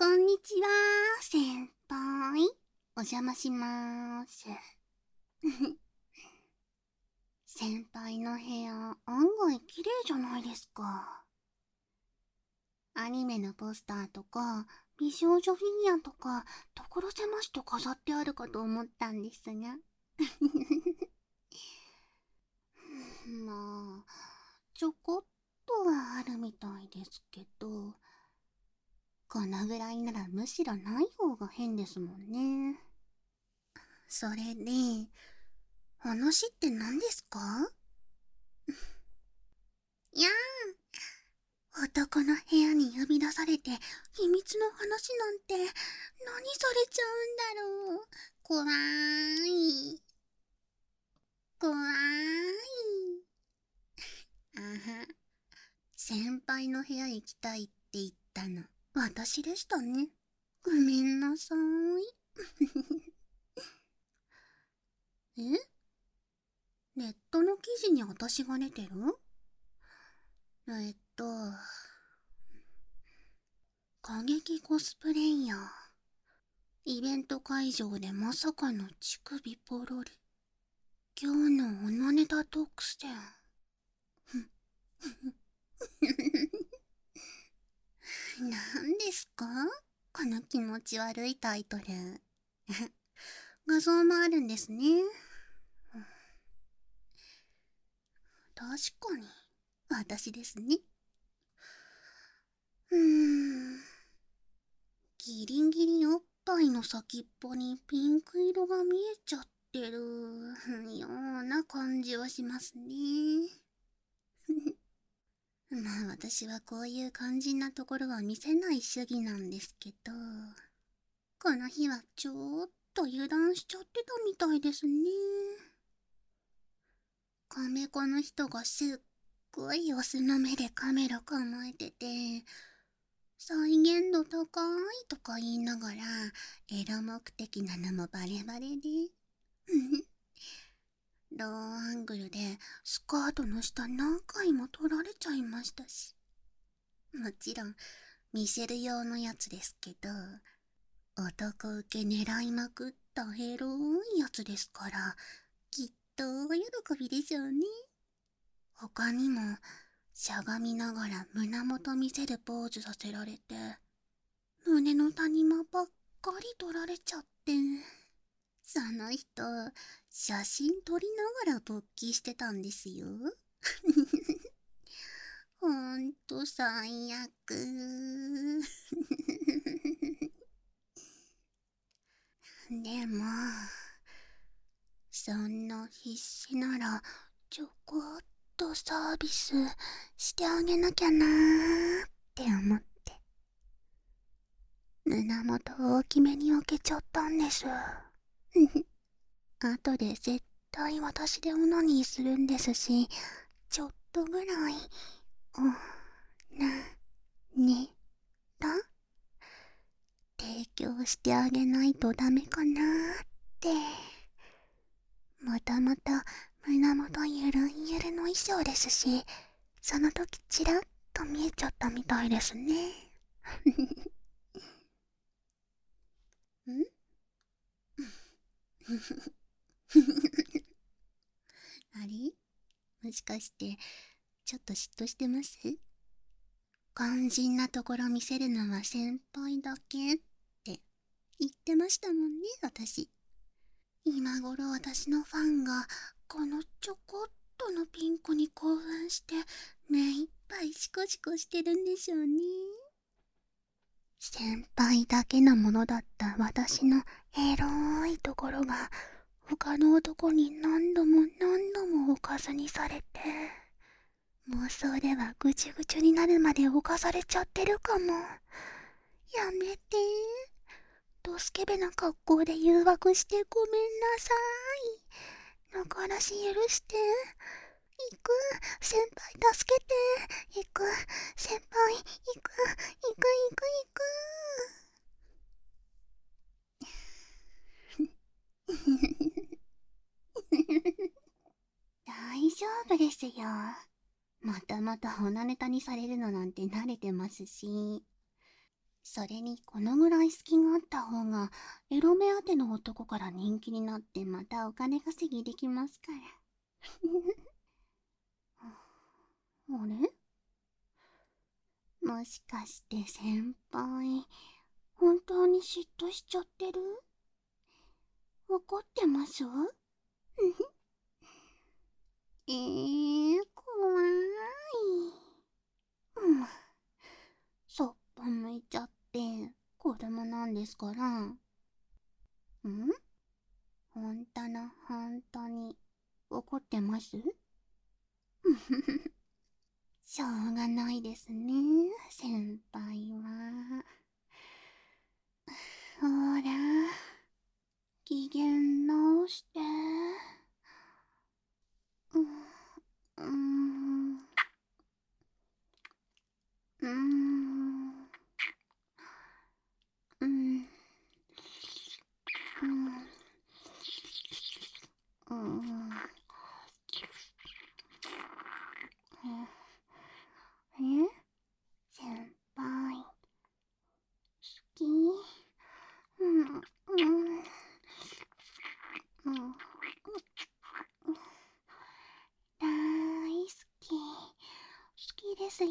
こんにちは、先輩。お邪魔しまーす。先輩の部屋、案外綺麗じゃないですか。アニメのポスターとか、美少女フィギュアとか、所狭しと飾ってあるかと思ったんですが。まあ、ちょこっとはあるみたいですけど、このぐらいならむしろない方が変ですもんね。それで、話って何ですか？いやー、男の部屋に呼び出されて秘密の話なんて何されちゃうんだろう。怖い。怖い。あは。先輩の部屋行きたいって言ったの私でしたね。ごめんなさい。ネットの記事に私が出てる？過激コスプレイヤー。イベント会場でまさかの乳首ポロリ。今日の女ネタ特選。何ですかこの気持ち悪いタイトル。画像もあるんですね。確かに、私ですね。ギリギリおっぱいの先っぽにピンク色が見えちゃってるような感じはしますね。まあ私はこういう肝心なところは見せない主義なんですけど、この日はちょっと油断しちゃってたみたいですね。カメコの人がすっごいオスの目でカメラ構えてて、再現度高いとか言いながら、エロ目的なのもバレバレで。ローアングルでスカートの下何回も撮られちゃいましたし。もちろん見せる用のやつですけど、男受け狙いまくったエロいやつですから、きっと喜びでしょうね。他にもしゃがみながら胸元見せるポーズさせられて、胸の谷間ばっかり撮られちゃって、その人写真撮りながら勃起してたんですよ。ほんと最悪。でもそんな必死ならちょこっとサービスしてあげなきゃなーって思って胸元大きめに開けちゃったんです。後で絶対私でオナニーするんですし、ちょっとぐらいおなねた提供してあげないとダメかなーって。もともと胸元ゆるんゆるの衣装ですし、その時チラッと見えちゃったみたいですね。んあれもしかしてちょっと嫉妬してます？肝心なところ見せるのは先輩だけって言ってましたもんね、私。今頃私のファンがこのちょこっとのピンクに興奮して目いっぱいシコシコしてるんでしょうね。先輩だけのものだった私のエロいところが他の男に何度も何度もおかずにされて、妄想ではぐちゅぐちゅになるまで犯されちゃってるかも。やめて。ドスケベな格好で誘惑してごめんなさい。仲からし許して。行く。先輩助けて。行く。先輩、行く。行く行く行く。大丈夫ですよ。またまたオナネタにされるのなんて慣れてますし。 それにこのぐらい隙があった方がエロ目当ての男から人気になってまたお金稼ぎできますからあれ、もしかして先輩本当に嫉妬しちゃってる？怒ってます怖い。そっぽ向いちゃって子供なんですから。ほんとのほんとに怒ってます？しょうがないですね、先輩は。ほら、機嫌直して。うん、うん、うん、うん、うん。え、先輩、好き？うん、うん、うん。大好き。好きですよ。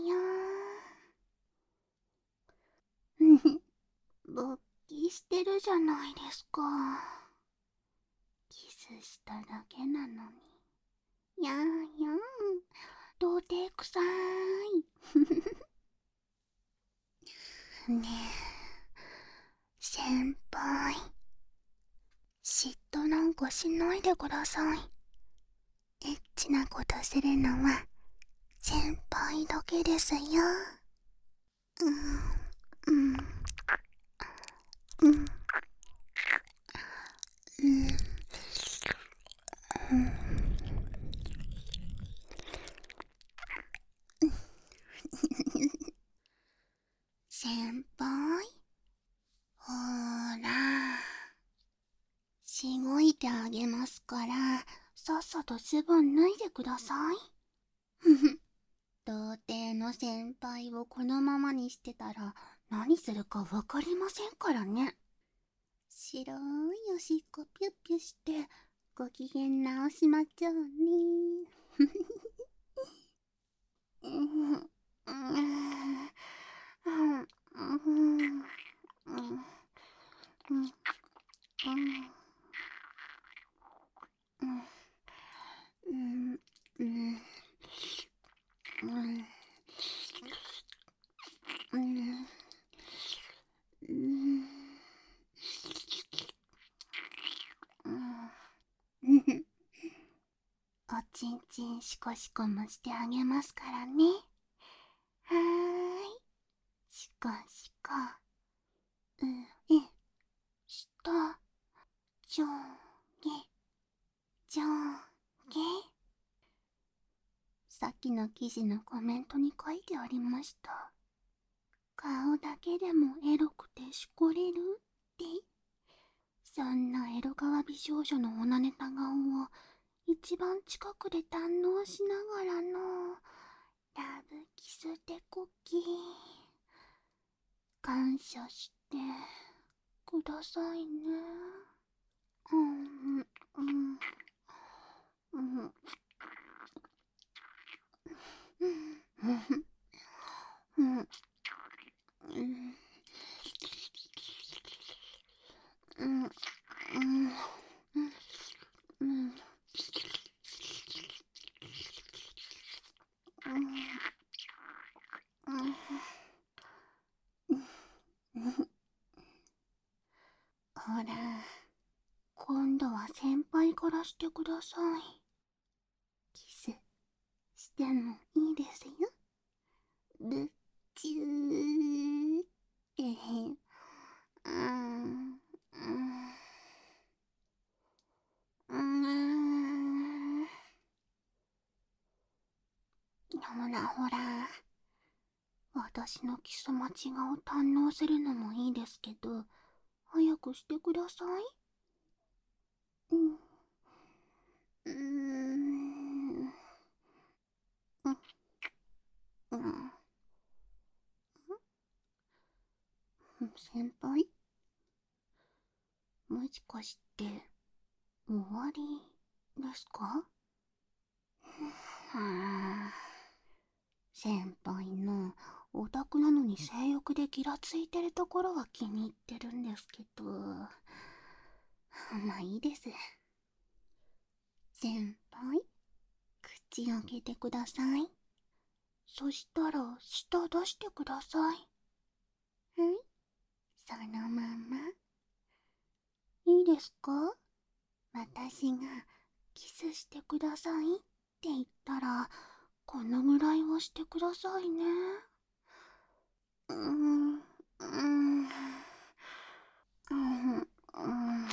勃起してるじゃないですか。キスしただけなのに。やんやん。童貞くさい。ねえ、先輩。嫉妬なんかしないでください。エッチなことするのは先輩だけですよ。うん、うん、うん、うん、うん。先輩、ほーら、しごいてあげますから、さっさとズボン脱いでください。ふふ、童貞の先輩をこのままにしてたら何するかわかりませんからね。白いおしっこピュッピュしてご機嫌直しまちょうね。うんうん、おちんちんシコシコもしてあげますからね。はーい、シコシコ、上、下、上下、上下。さっきの記事のコメントに書いてありました。顔だけでもエロくてしこれるって。そんなエロ側美少女のおなネタ顔を一番近くで堪能しながらのラブキス手こき、感謝してくださいね。うん、うん、うん、うん、うん、うん、うん、うん、うん、うん、ほら、今度は先輩からしてください。キスしてもいいですよ。ぶっちゅーって。うん、うん、ほらほら、私のキス待ち顔を堪能するのもいいですけど、早くしてください。うん、うん、うん、うん、 先輩、もしかして終わりですか？先輩のオタクなのに性欲でギラついてるところは気に入ってるんですけど、まあいいです。先輩、口開けてください。そしたら舌出してください。そのまま。いいですか？私がキスしてくださいって言ったら、このぐらいはしてくださいね。うーん、うーん、うーん、うーん、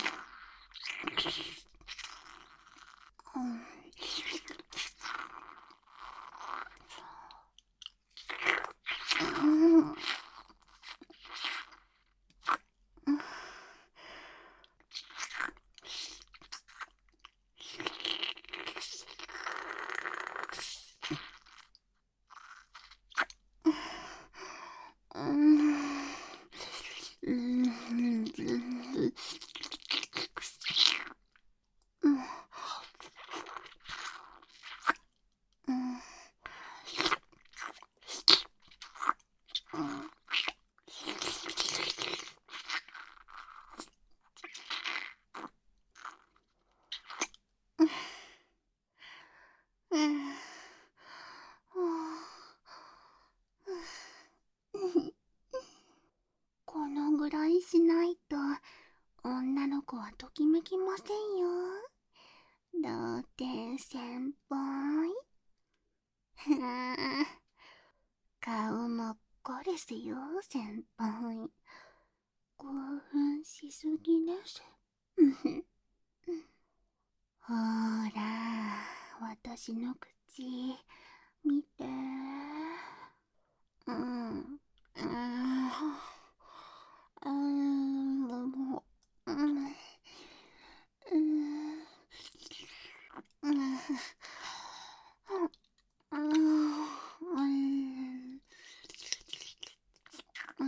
このぐらいしないと女の子はときめきませんよ。だって先輩顔真っ赤ですよ、先輩。興奮しすぎです。ほーら、私の口見て。うん、うん、うん、もう、うん、うん、うん、うん、うん、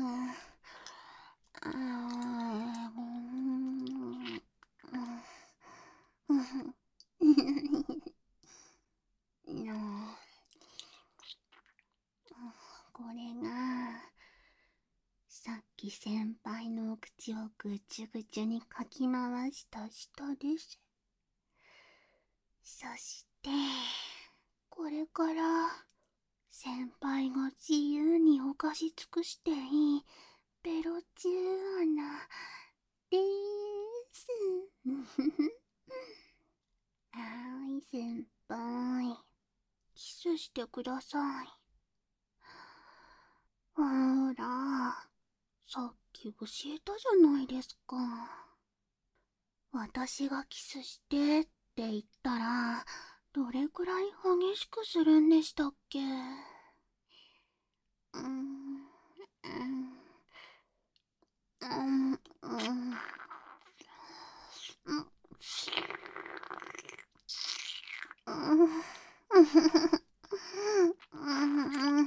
これがさっき先輩のお口をぐちゅぐちゅにかき回した舌です。そしてこれから先輩が自由に犯し尽くしていいベロチューナでーす。はい、先輩。キスしてください。ほら、さっき教えたじゃないですか。私がキスしてって言ったら、どれくらい激しくするんでしたっけ？うん、うん、うん、うん、うん、うん、うん、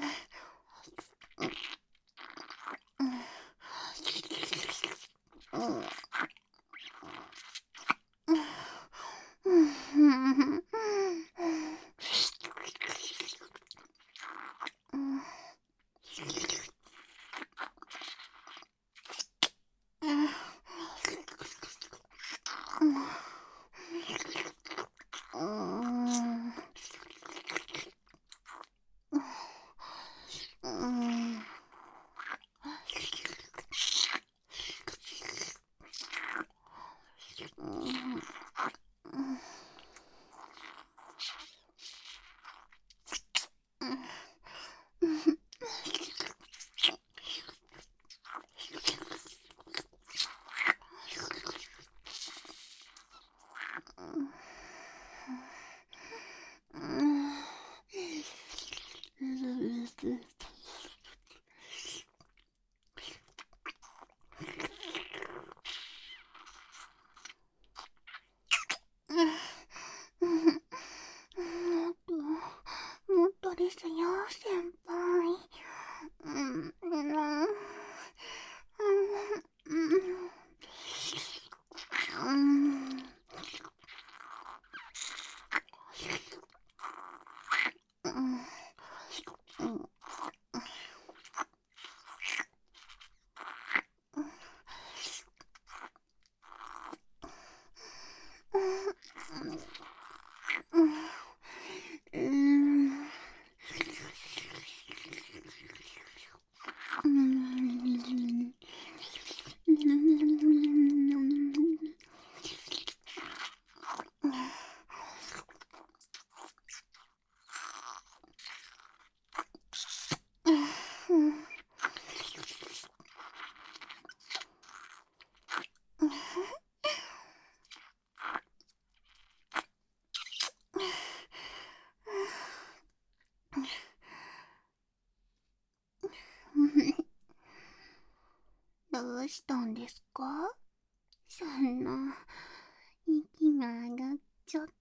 どうしたんですか？そんな息が上がっちゃって。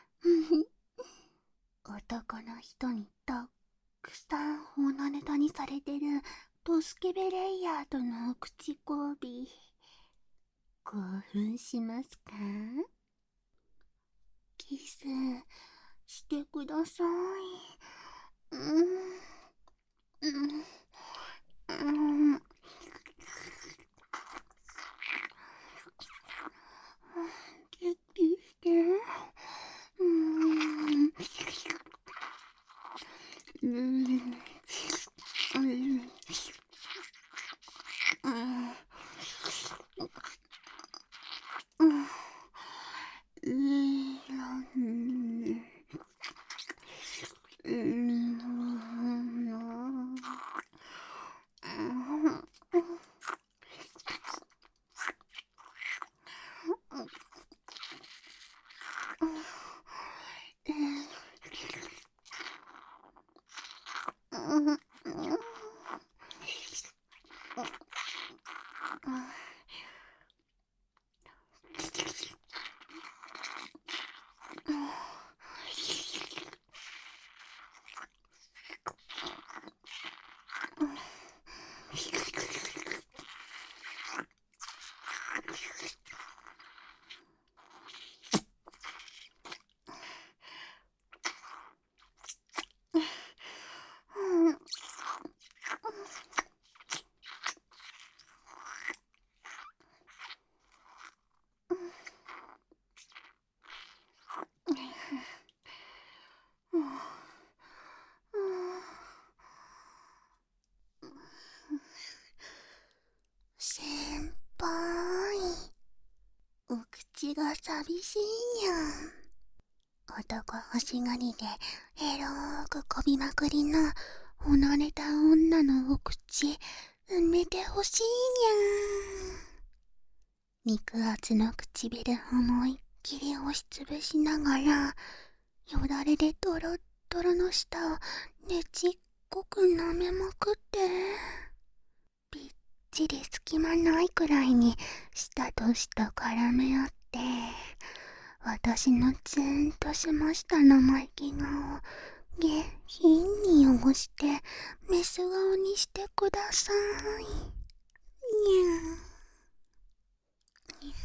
男の人にたくさんおなネタにされてるドスケベレイヤーとの口交尾、興奮しますか？キスしてください。キスして。先輩、お口が寂しいにゃん。男欲しがりでエローくこびまくりのおなれた女のお口埋めてほしいにゃん。肉厚の唇思いっきり押しつぶしながら、よだれでトロットロの舌をねちっこく舐めまくって、びっちり隙間ないくらいに舌と舌絡め合って、私のツーンとしました生意気顔を下品に汚してメス顔にしてください。にゃー。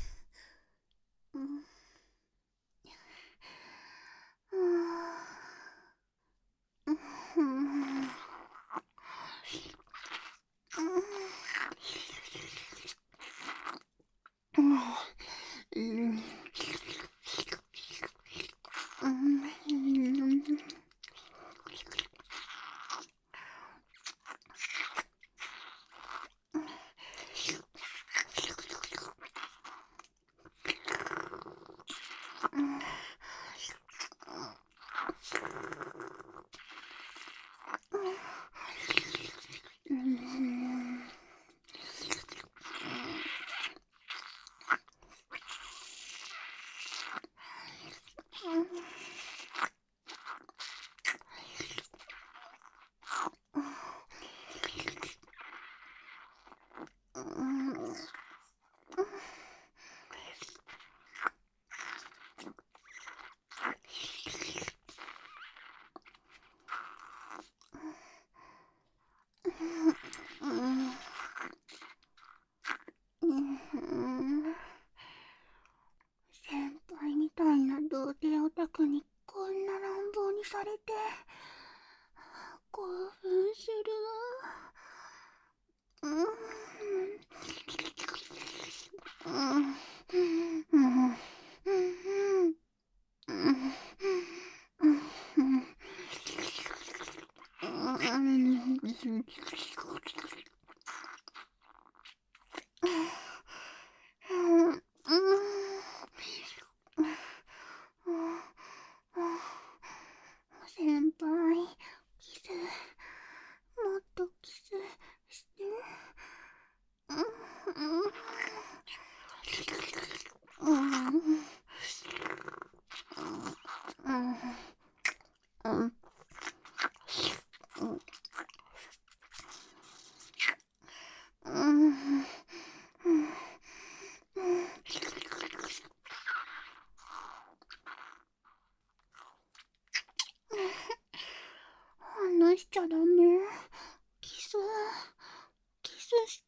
話しちゃダメ。キスして。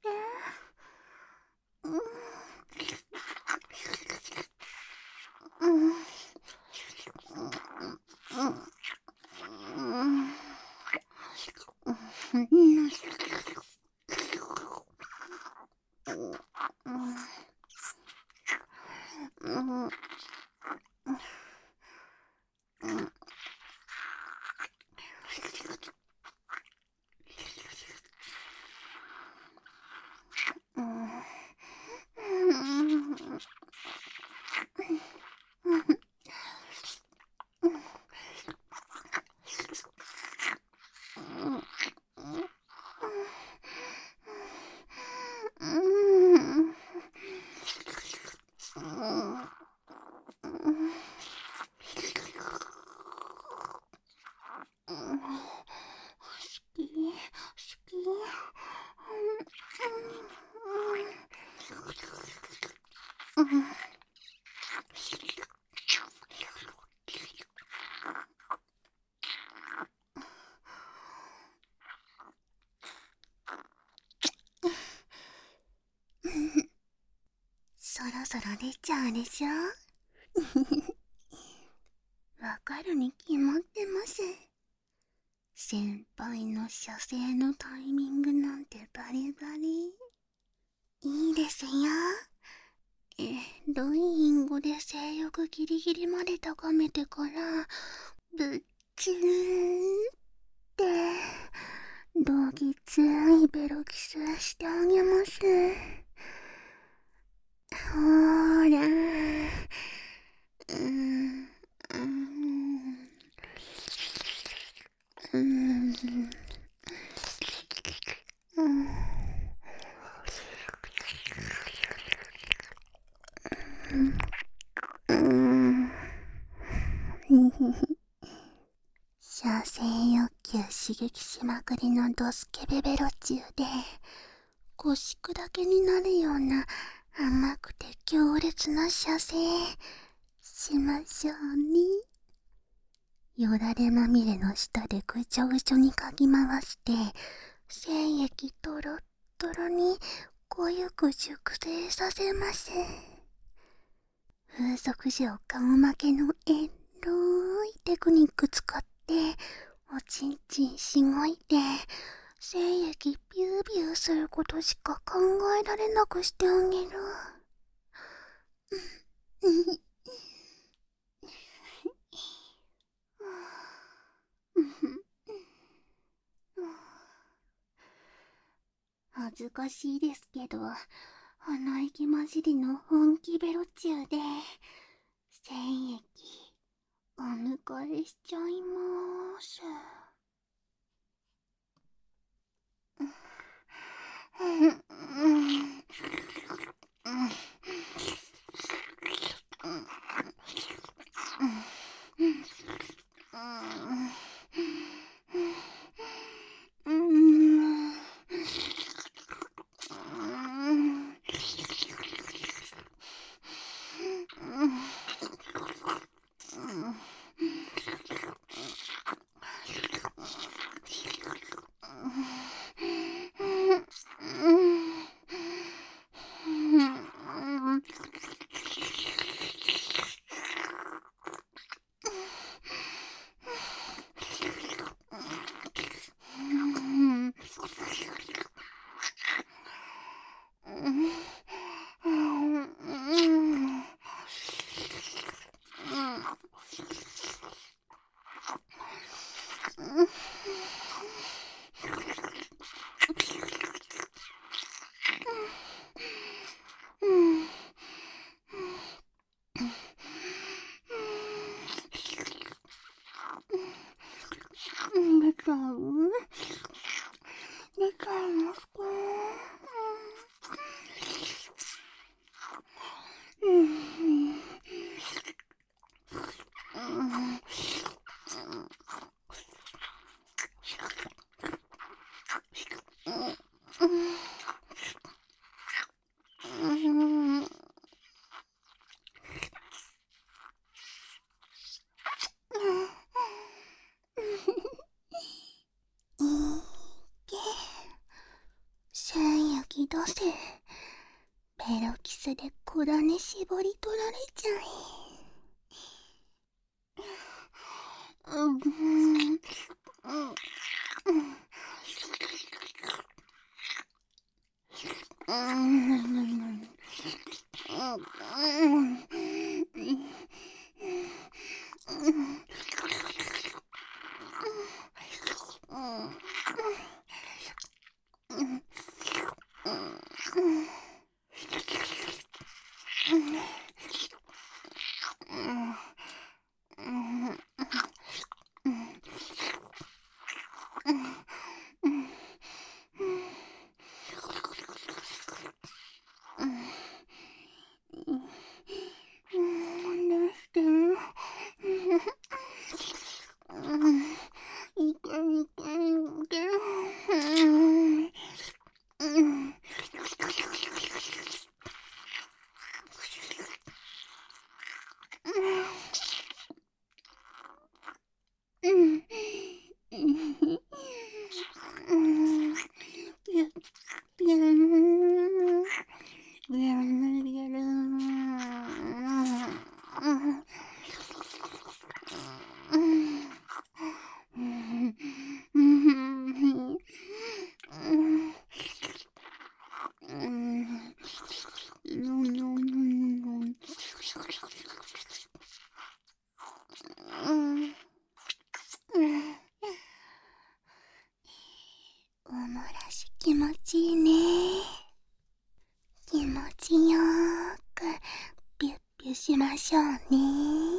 そろそろ出ちゃうでしょ。わかるに決まってます。先輩の射精のタイミングなんてバリバリ。いいですよ。ロインゴで性欲ギリギリまで高めてからぶっちゅーってどぎついベロキスしてあげます。ほーら射精欲求刺激しまくりのドスケベベロ中で腰砕けになるような甘くて強烈な射精しましょうね。よだれまみれの下でぐちょぐちょにかき回して精液トロットロに濃ゆく熟成させます。風俗嬢顔負けのエロいテクニック使っておちんちんしごいて精液ビュービューすることしか考えられなくしてあげる。恥ずかしいですけど鼻息混じりの本気ベロ中で精液お迎えしちゃいます。 き出せ。ベロキスで小種絞り取られちゃい。うん。おもらし気持ちいいね。気持ちよーくピュッピュしましょうね。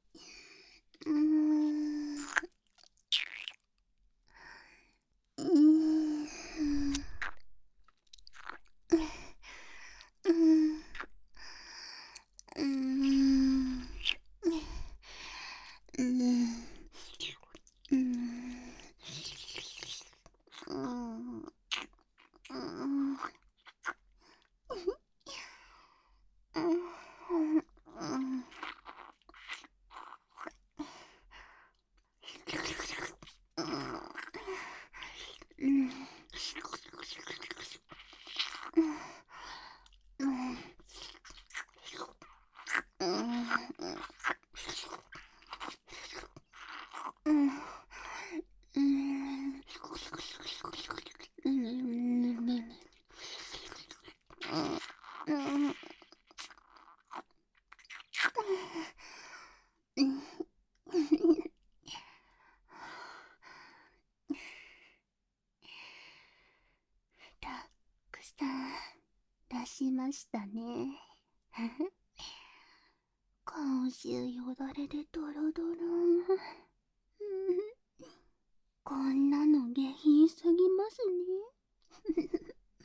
たくさん出しましたね。今週よだれでドロドロ。こんなの下品すぎますね。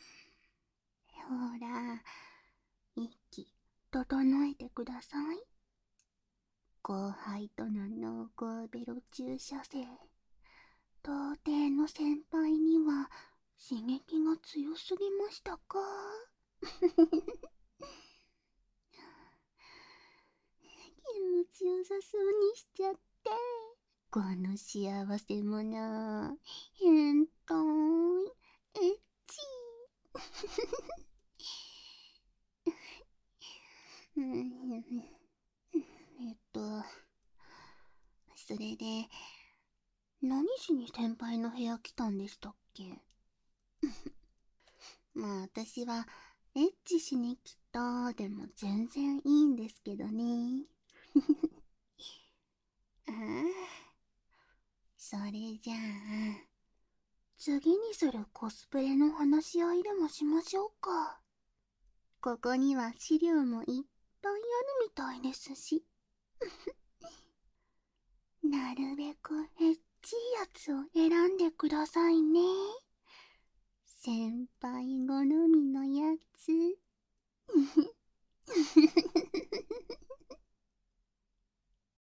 ほら、息整えてください。後輩との濃厚ベロ注射生、童貞の先輩には刺激が強すぎましたか？気持ちよさそうにしちゃって。この幸せ者、変態、エッチ。それで、何しに先輩の部屋来たんでしたっけ？まあ私は、エッチしに来たでも全然いいんですけどね。ああ、それじゃあ、次にするコスプレの話し合いでもしましょうか。ここには資料もいっぱいあるみたいですし。なるべくエッチいやつを選んでくださいね。先輩好みのやつ。